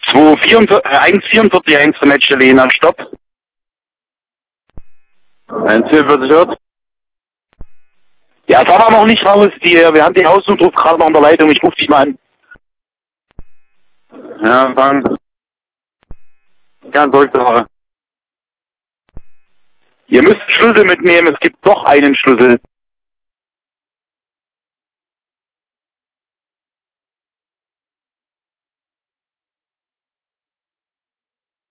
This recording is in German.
1,44, 1 für Match Lena, stopp. 1,44 hört. Ja, fahr mal noch nicht raus, wir haben den Außenruf gerade noch an der Leitung, ich rufe dich mal an. Ja, fang. Ganz zurück. Ihr müsst Schlüssel mitnehmen, es gibt doch einen Schlüssel.